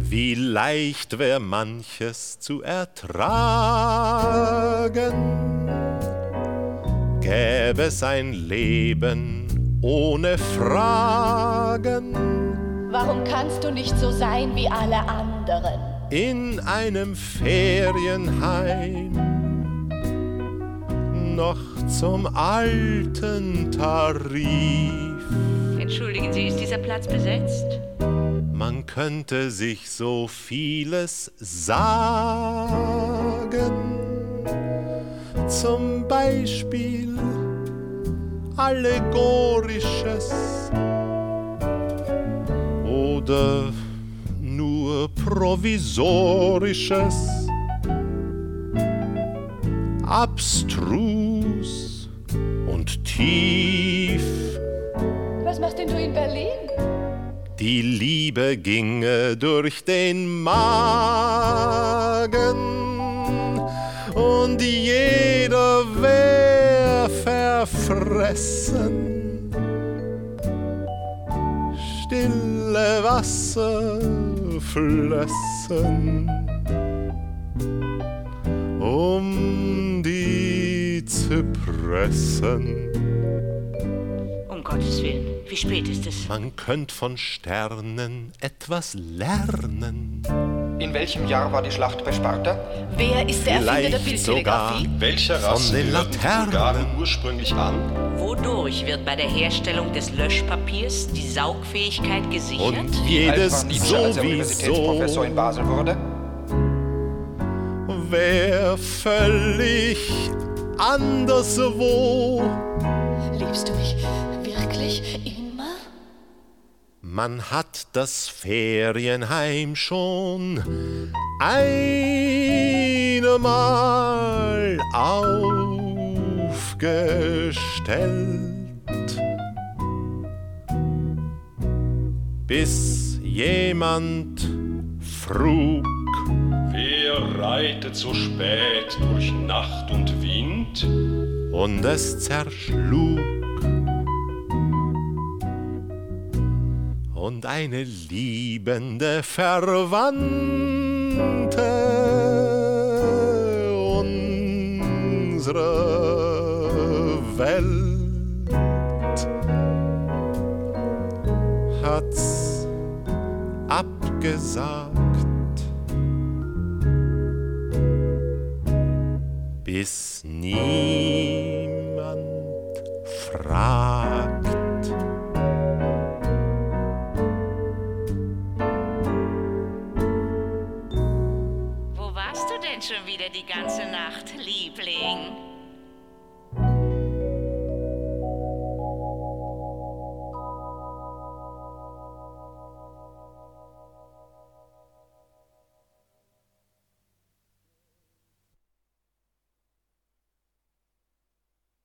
Wie leicht wär manches zu ertragen, gäbe es ein Leben ohne Fragen. Warum kannst du nicht so sein wie alle anderen? In einem Ferienheim noch zum alten Tarif. Entschuldigen Sie, ist dieser Platz besetzt? Man könnte sich so vieles sagen, zum Beispiel Allegorisches oder nur Provisorisches, abstrus und tief. Was machst denn du in Berlin? Die Liebe ginge durch den Magen und jeder wär verfressen. Stille Wasser flössen die Zypressen. Um Gottes Willen, wie spät ist es? Man könnt von Sternen etwas lernen. In welchem Jahr war die Schlacht bei Sparta? Wer ist der Erfinder der Vielleicht sogar Bildtelegrafie? Welcher von Rasse den gehörten die Laternen. Bulgaren ursprünglich an? Wodurch wird bei der Herstellung des Löschpapiers die Saugfähigkeit gesichert? Und Wie alt jedes war Nietzsche, als er Universitätsprofessor sowieso in Basel wurde? wär völlig anderswo. Liebst du mich wirklich immer? Man hat das Ferienheim schon einmal aufgestellt, bis jemand frug: Wer reitet so spät durch Nacht und Wind? Und es zerschlug. Und eine liebende Verwandte unserer Welt hat's abgesagt, bis niemand fragt. Wo warst du denn schon wieder die ganze Nacht, Liebling?